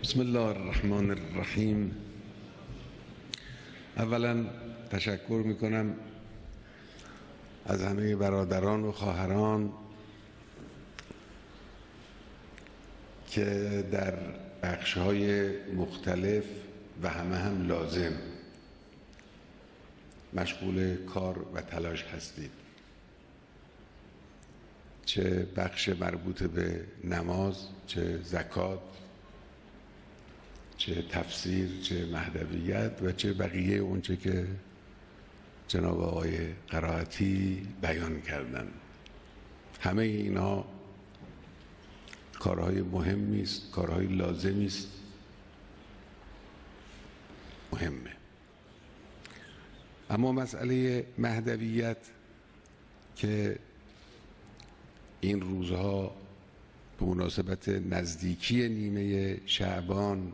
بسم الله الرحمن الرحیم. اولا تشکر میکنم از همه برادران و خواهران که در بخش‌های مختلف و همه هم لازم مشغول کار و تلاش هستید، چه بخش مربوط به نماز، چه زکات، چه تفسیر، چه مهدویت و چه بقیه اونچه که جناب آقای قرائتی بیان کردن. همه اینها کارهای مهمی است، کارهای لازمی است، مهمه. اما مسئله مهدویت که این روزها به مناسبت نزدیکی نیمه شعبان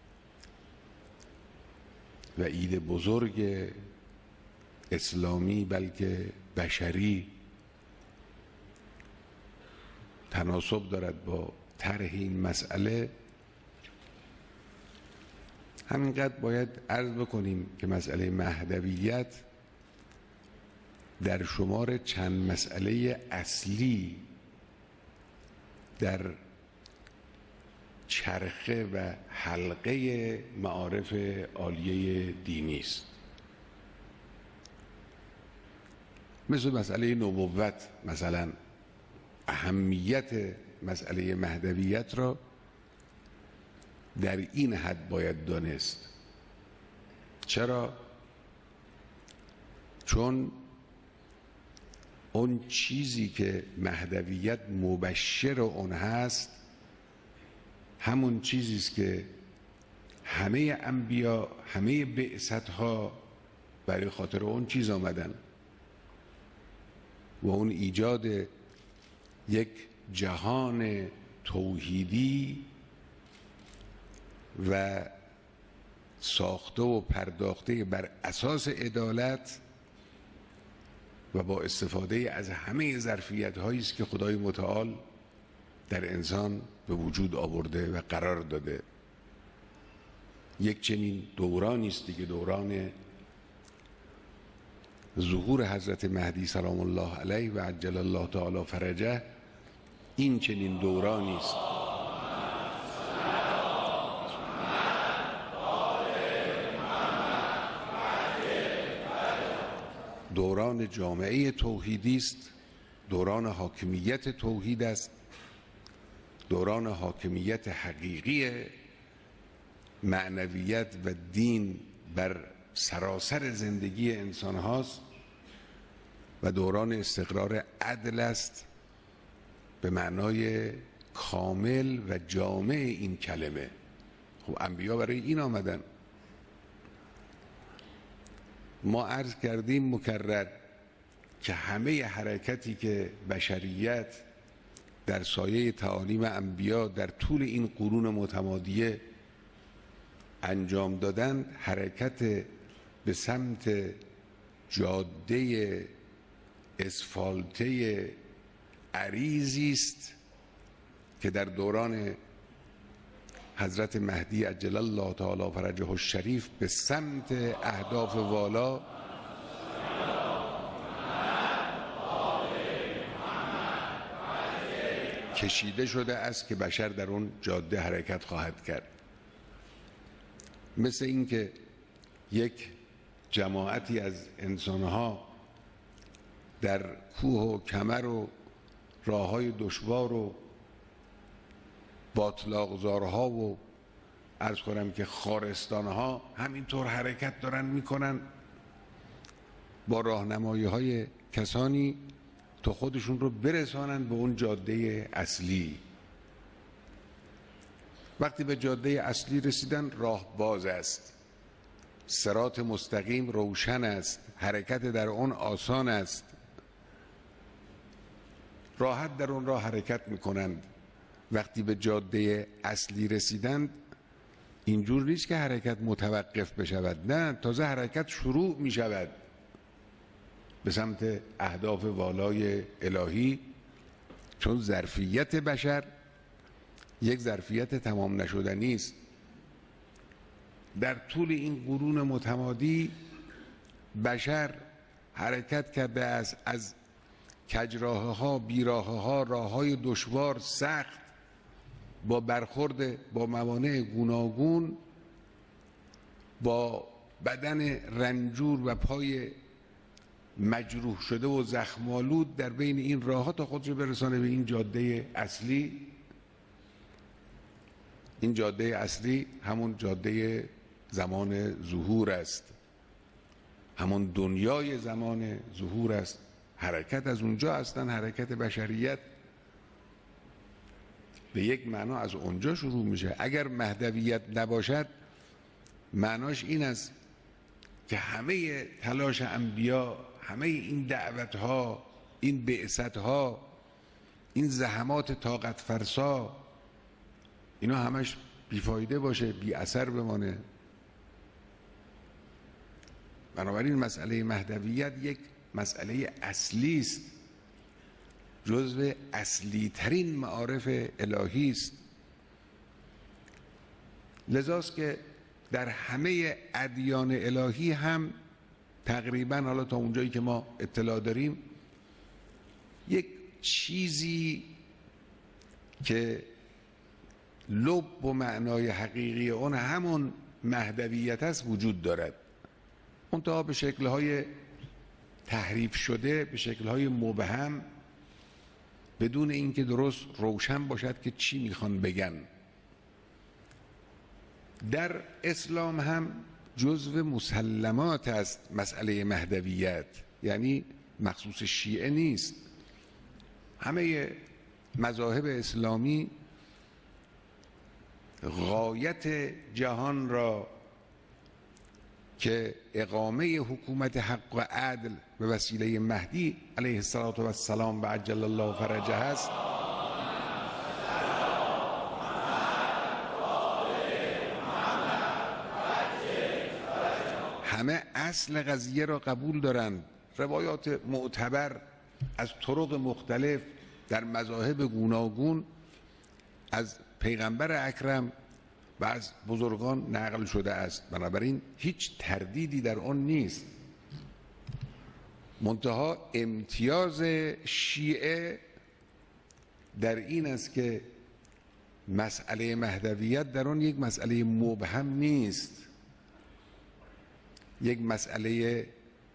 و عید بزرگ اسلامی بلکه بشری تناسب دارد با طرح این مسئله، همینقدر باید عرض بکنیم که مسئله مهدویت در شمار چند مسئله اصلی در چرخه و حلقه معارف عالیه دینی است. مثل مسئله نبوت، مثلا اهمیت مسئله مهدویت را در این حد باید دانست. چرا؟ چون اون چیزی که مهدویت مبشر اون هست همون چیزی است که همه انبیا، همه بعثت‌ها برای خاطر اون چیز آمدن و اون ایجاد یک جهان توحیدی و ساخته و پرداخته بر اساس عدالت و با استفاده از همه ظرفیت‌هایی است که خدای متعال در انسان به وجود آورده و قرار داده. یک چنین دورانی است دیگه، دوران ظهور حضرت مهدی سلام الله علیه و عجل الله تعالی فرجه. این چنین دورانی است دوران جامعه توحیدی است، دوران حاکمیت توحید است، دوران حاکمیت حقیقی معنویت و دین بر سراسر زندگی انسان هاست و دوران استقرار عدل است به معنای کامل و جامع این کلمه. خب انبیا برای این آمدن. ما عرض کردیم مکرر که همه حرکتی که بشریت در سایه تعالیم انبیا در طول این قرون متمادیه انجام دادن، حرکت به سمت جاده اسفالته عریضی است که در دوران حضرت مهدی عجل الله تعالی فرجه الشریف به سمت اهداف والا کشیده شده است که بشر در اون جاده حرکت خواهد کرد. مثل اینکه یک جماعتی از انسانها در کوه و کمر و راههای دشوار و باطلاقزارها و عرض کنم که خارستانها همینطور حرکت دارن میکنن با راهنمایی های کسانی تا خودشون رو برسانن به اون جاده اصلی. وقتی به جاده اصلی رسیدن راه باز است، صراط مستقیم روشن است، حرکت در اون آسان است، راحت در اون راه حرکت میکنند. وقتی به جاده اصلی رسیدند اینجور نیست که حرکت متوقف بشود، نه، تازه حرکت شروع می شود به سمت اهداف والای الهی، چون ظرفیت بشر یک ظرفیت تمام نشدنی است. در طول این قرون متمادی بشر حرکت کرده است از کجراه ها، بیراه ها، راه های دشوار سخت، با برخورد با موانع گوناگون، با بدن رنجور و پای مجروح شده و زخم‌آلود در بین این راه ها تا خودش برسانه به این جاده اصلی. این جاده اصلی همون جاده زمان ظهور است، همون دنیای زمان ظهور است. حرکت از اونجا هستن، حرکت بشریت به یک معنا از اونجا شروع میشه. اگر مهدویت نباشد معناش این است که همه تلاش انبیا، همه این دعوتها، این بعثتها، این زحمات طاقت فرسا، اینا همش بیفایده باشه، بی اثر بمانه. بنابراین مسئله مهدویت یک مسئله اصلی است، جزو اصلی ترین معارف الهی است. لذاست که در همه ادیان الهی هم تقریبا، حالا تا اونجایی که ما اطلاع داریم، یک چیزی که لب و معنای حقیقی اون همون مهدویت است وجود دارد، منتها به شکل‌های تحریف شده، به شکل‌های مبهم، بدون اینکه درست روشن باشد که چی میخوان بگن. در اسلام هم جزو مسلمات است مسئله مهدویت، یعنی مخصوص شیعه نیست. همه مذاهب اسلامی غایت جهان را که اقامه حکومت حق و عدل به وسیله مهدی علیه السلام و عجل الله فرجه است، همه اصل قضیه را قبول دارند. روایات معتبر از طرق مختلف در مذاهب گوناگون از پیغمبر اکرم و از بزرگان نقل شده است، بنابراین هیچ تردیدی در آن نیست. منتها امتیاز شیعه در این است که مسئله مهدویت در آن یک مسئله مبهم نیست، یک مسئله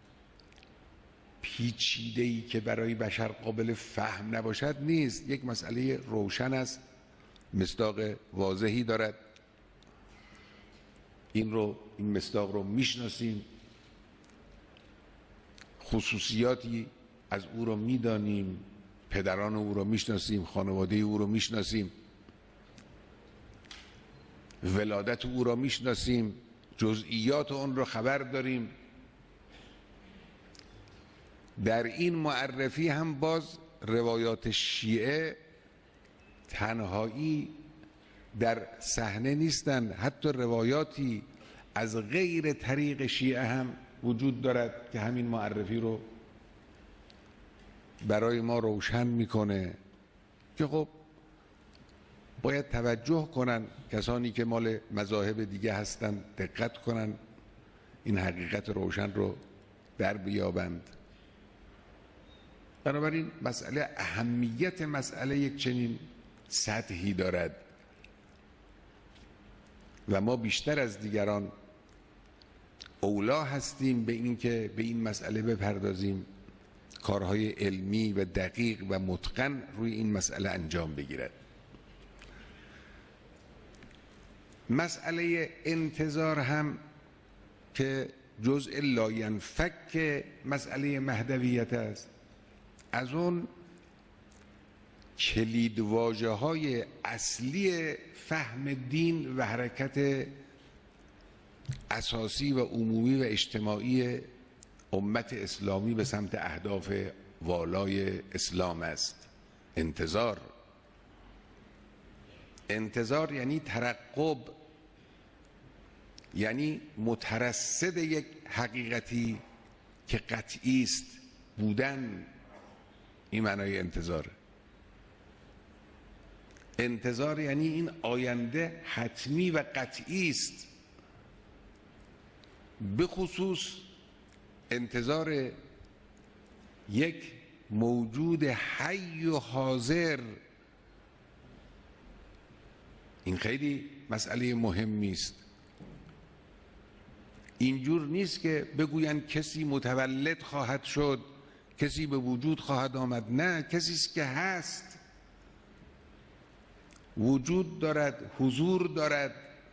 پیچیده‌ای که برای بشر قابل فهم نباشد نیست، یک مسئله روشن است، مصداق واضحی دارد. این مصداق رو میشناسیم، خصوصیاتی از او رو میدانیم، پدران او رو میشناسیم، خانواده او رو میشناسیم، ولادت او رو میشناسیم، جزئیات اون رو خبر داریم. در این معرفی هم باز روایات شیعه تنهایی در صحنه نیستند، حتی روایاتی از غیر طریق شیعه هم وجود دارد که همین معرفی رو برای ما روشن میکنه که خب باید توجه کنن کسانی که مال مذاهب دیگه هستند، دقت کنن این حقیقت روشن رو در بیابند. بنابراین مسئله، اهمیت مسئله یک چنین سطحی دارد و ما بیشتر از دیگران اولا هستیم به اینکه به این مسئله بپردازیم، کارهای علمی و دقیق و متقن روی این مسئله انجام بگیرد. مسئله انتظار هم که جزء لاینفک مسئله مهدویت است، از اون کلیدواژه‌های اصلی فهم دین و حرکت اساسی و عمومی و اجتماعی امت اسلامی به سمت اهداف والای اسلام است. انتظار یعنی ترقب، یعنی مترصد یک حقیقتی که قطعی است بودن. این معنای انتظاره. انتظار یعنی این آینده حتمی و قطعی است. به خصوص انتظار یک موجود حی و حاضر، این خیلی مسئله مهمی است. اینجور نیست که بگویند کسی متولد خواهد شد، کسی به وجود خواهد آمد. نه، کسی است که هست، وجود دارد، حضور دارد،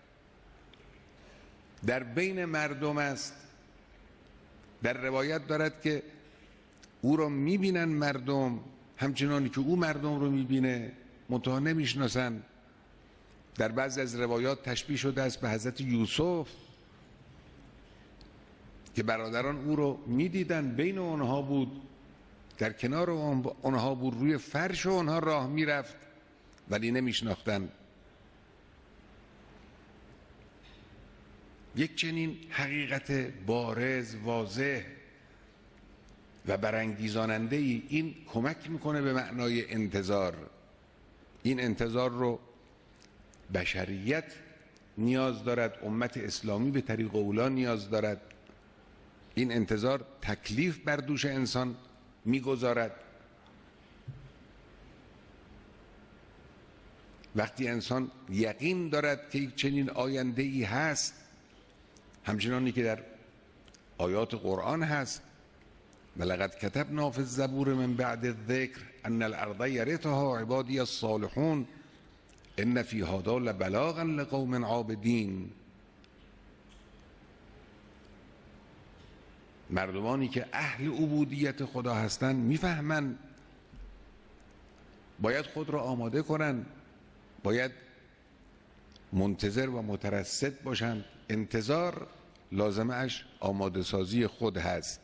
در بین مردم است. در روایت دارد که او را میبینن مردم همچنانی که او مردم رو میبینه، منتها نمیشناسن. در بعضی از روایات تشبیه شده است به حضرت یوسف که برادران او رو میدیدن، بین اونها بود، در کنار اونها بود، روی فرش اونها راه میرفت ولی نمیشناختن. یک چنین حقیقت بارز، واضح و برانگیزاننده ای، این کمک میکنه به معنای انتظار. این انتظار رو بشریت نیاز دارد، امت اسلامی به طریق اولا نیاز دارد. این انتظار تکلیف بر دوش انسان میگذارد. وقتی انسان یقین دارد که یک چنین آینده ای هست، همچنانی که در آیات قرآن هست، ولقد کتبنا فی الزبور من بعد الذکر ان الارض یرثها عبادی الصالحون ان فی هذا لبلاغا لقوم عابدین. مردمانی که اهل عبودیت خدا هستند میفهمند باید خود را آماده کنند، باید منتظر و مترصد باشند. انتظار لازمه اش آماده سازی خود هست.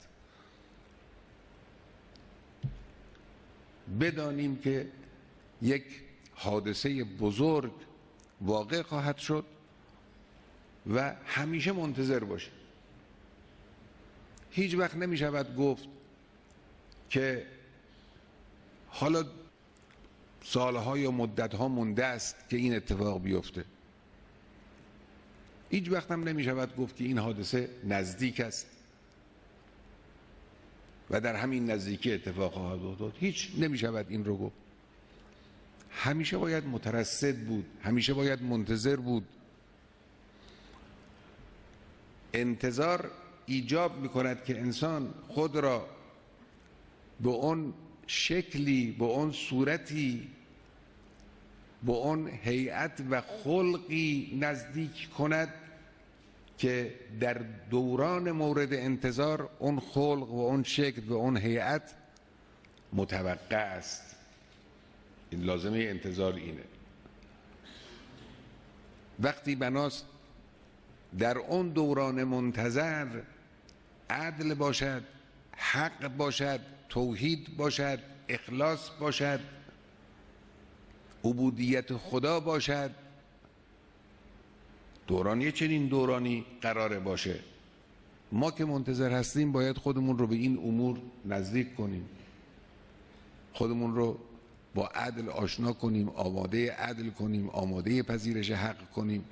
بدانیم که یک حادثه بزرگ واقع خواهد شد و همیشه منتظر باشیم. هیچ وقت نمی شود گفت که حالا سالها یا مدتها مونده است که این اتفاق بیفته. هیچ وقت هم نمی شود گفت که این حادثه نزدیک است و در همین نزدیکی اتفاق خواهد افتاد. هیچ نمی شود این رو گفت. همیشه باید مترصد بود، همیشه باید منتظر بود. انتظار ایجاب می کند که انسان خود را به اون شکلی، به اون صورتی، به اون هیئت و خلقی نزدیک کند که در دوران مورد انتظار اون خلق و اون شکل و اون هیئت متوقع است. این لازمه انتظار اینه. وقتی بناست در اون دوران منتظر عدل باشد، حق باشد، توحید باشد، اخلاص باشد، عبودیت خدا باشد، دورانی چنین دورانی قراره باشه. ما که منتظر هستیم باید خودمون رو به این امور نزدیک کنیم، خودمون رو با عدل آشنا کنیم، آماده عدل کنیم، آماده پذیرش حق کنیم.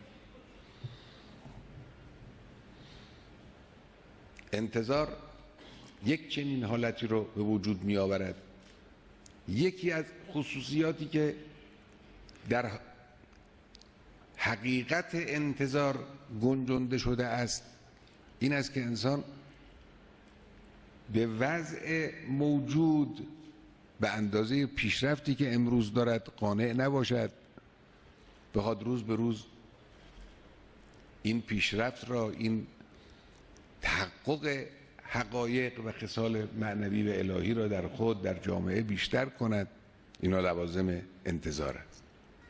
انتظار یک چنین حالتی رو به وجود می آورد. یکی از خصوصیاتی که در حقیقت انتظار گنجانده شده است این است که انسان به وضع موجود به اندازه پیشرفتی که امروز دارد قانع نباشد، بخواد روز به روز این پیشرفت را، این تحقق حقایق و خصال معنوی و الهی را در خود، در جامعه بیشتر کند. اینا لوازم انتظار است.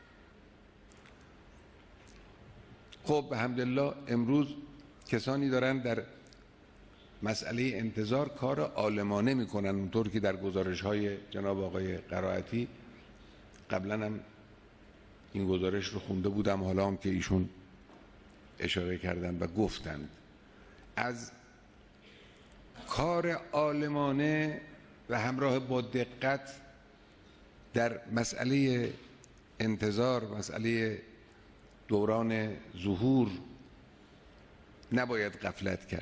خب الحمدلله امروز کسانی دارن در مسئله انتظار کار عالمانه میکنن، اونطور که در گزارش های جناب آقای قرائتی قبلا هم این گزارش رو خونده بودم، حالا هم که ایشون اشاره کردن و گفتند از کار عالمانه و همراه با دقت در مسئله انتظار، مسئله دوران ظهور نباید غفلت کرد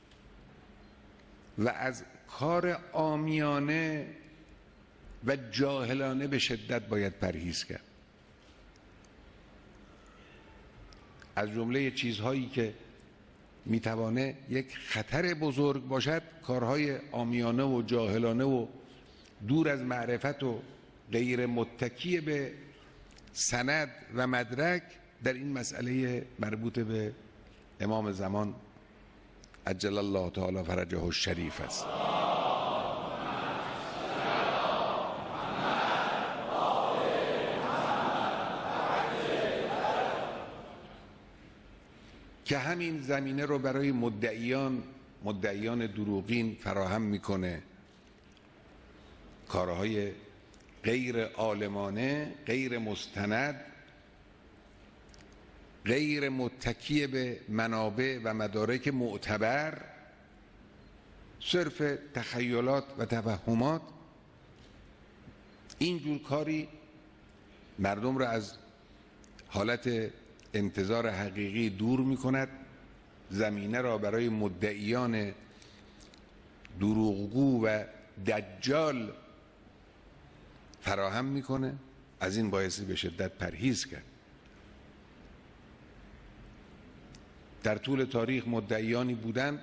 و از کار عامیانه و جاهلانه به شدت باید پرهیز کرد. از جمله چیزهایی که میتوانه یک خطر بزرگ باشد کارهای عامیانه و جاهلانه و دور از معرفت و غیر متکی به سند و مدرک در این مسئله مربوط به امام زمان عجل الله تعالی فرجه الشریف است. که همین زمینه رو برای مدعیان دروغین فراهم میکنه، کارهای غیر عالمانه، غیر مستند، غیر متکی به منابع و مدارک معتبر، صرف تخیلات و توهمات. اینجور کاری مردم را از حالت انتظار حقیقی دور می کند، زمینه را برای مدعیان دروغگو و دجال فراهم میکنه. از این بایستی به شدت پرهیز کرد. در طول تاریخ مدعیانی بودند،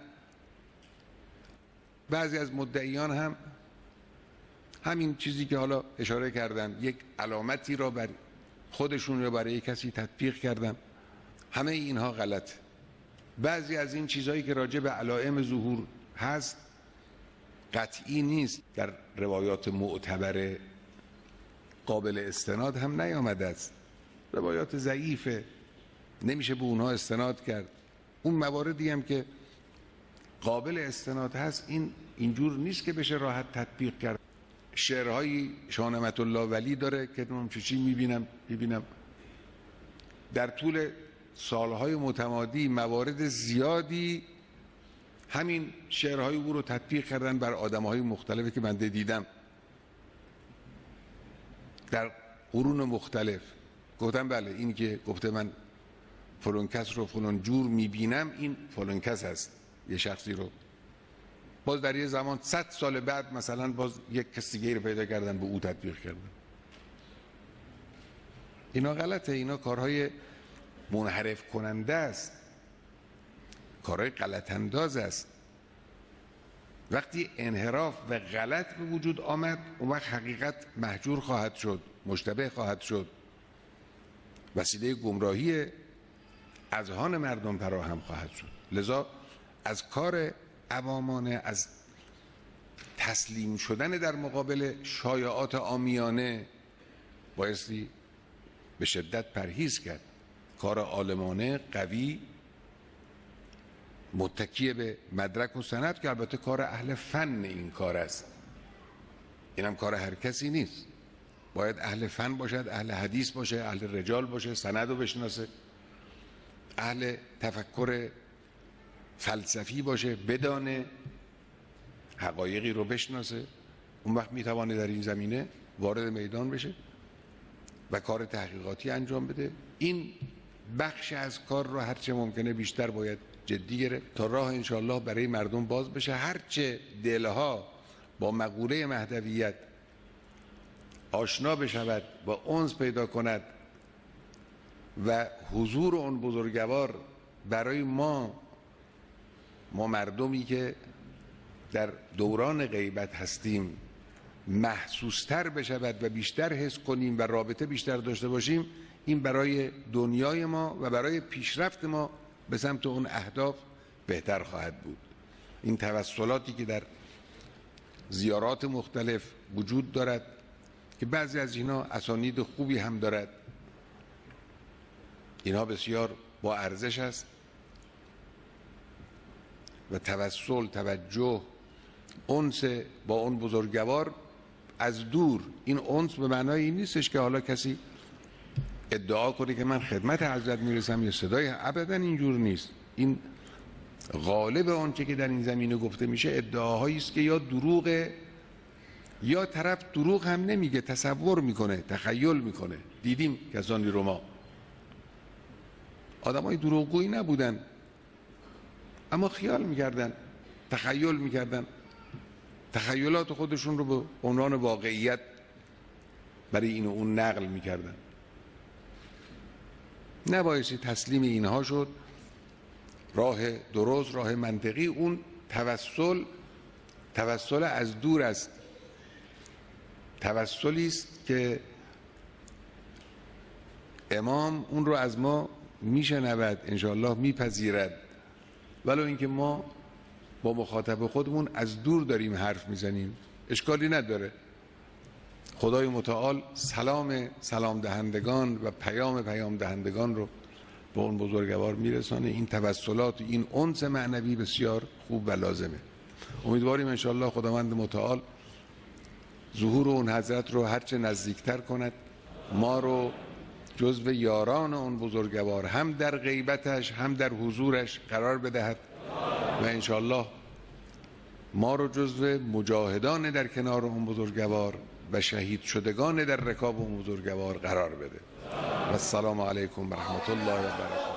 بعضی از مدعیان هم همین چیزی که حالا اشاره کردم، یک علامتی را بر خودشون یا برای کسی تطبیق کردن. همه اینها غلط. بعضی از این چیزهایی که راجع به علائم ظهور هست قطعی نیست، در روایات معتبر قابل استناد هم نیامده است، روایات ضعیفه، نمیشه به اونها استناد کرد. اون مواردی هم که قابل استناد هست اینجور نیست که بشه راحت تطبیق کرد. شعرهای شاه نعمت الله ولی داره که من چی میبینم در طول سالهای متمادی موارد زیادی همین شعرهای او رو تطبیق کردن بر آدمهای مختلفی که بنده دیدم در قرون مختلف. گفتم بله این که گفته من فلان کس رو فلان جور میبینم، این فلان کس هست، یه شخصی رو. باز در یه زمان 100 سال بعد مثلا باز یک کسی دیگه رو پیدا کردن به او تطبیق کردن. اینا غلطه، اینا کارهای منحرف کننده است، کارهای غلط انداز است. وقتی انحراف و غلط به وجود آمد اون وقت حقیقت محجور خواهد شد، مشتبه خواهد شد، وسیله گمراهی اذهان مردم فراهم خواهد شد. لذا از کار عوامانه، از تسلیم شدن در مقابل شایعات عامیانه بایستی به شدت پرهیز کرد. کار عالمانه قوی متکی به مدرک و سند که البته کار اهل فن این کار است، اینم کار هر کسی نیست. باید اهل فن باشد، اهل حدیث باشه، اهل رجال باشه، سند رو بشناسه، اهل تفکر فلسفی باشه، بدانه، حقایقی رو بشناسه. اون وقت میتوانه در این زمینه وارد میدان بشه و کار تحقیقاتی انجام بده. این بخش از کار رو هرچه ممکنه بیشتر باید جدی گرفت تا راه انشاءالله برای مردم باز بشه. هرچه دلها با مقوله مهدویت آشنا بشود و انس پیدا کند و حضور اون بزرگوار برای ما مردمی که در دوران غیبت هستیم محسوستر بشود و بیشتر حس کنیم و رابطه بیشتر داشته باشیم، این برای دنیای ما و برای پیشرفت ما به سمت اون اهداف بهتر خواهد بود. این توسلاتی که در زیارات مختلف وجود دارد که بعضی از اینا اسانید خوبی هم دارد، اینها بسیار با ارزش است و توسل، توجه، انس با اون بزرگوار از دور. این انس به معنای این نیستش که حالا کسی ادعا کنه که من خدمت حضرت میرسم یا صدای، ابدا اینجور نیست. این غالب آنچه که در این زمینه گفته میشه ادعاهایی است که یا دروغه یا طرف دروغ هم نمیگه، تصور میکنه، تخیل میکنه. دیدیم کسانی رو ما آدمای دروغگویی نبودن، اما خیال میکردن، تخیل میکردن، تخیلات خودشون رو به عنوان واقعیت برای این و اون نقل میکردن. نبایستی تسلیم اینها شد. راه درست، راه منطقی اون توسل از دور است. توسلی است که امام اون رو از ما میشنود، انشاءالله میپذیرد، ولو اینکه ما با مخاطب خودمون از دور داریم حرف میزنیم، اشکالی نداره. خدای متعال سلام دهندگان و پیام دهندگان رو به اون بزرگوار میرسانه. این توسلات، این انس معنوی بسیار خوب و لازمه. امیدواریم انشاءالله خداوند متعال ظهور اون حضرت رو هرچه نزدیکتر کند، ما رو جزو یاران اون بزرگوار هم در غیبتش هم در حضورش قرار بدهد و انشاءالله ما رو جزو مجاهدان در کنار اون بزرگوار و شهید شدگان در رکاب اون بزرگوار قرار بده. و السلام علیکم و رحمت الله و برکاته.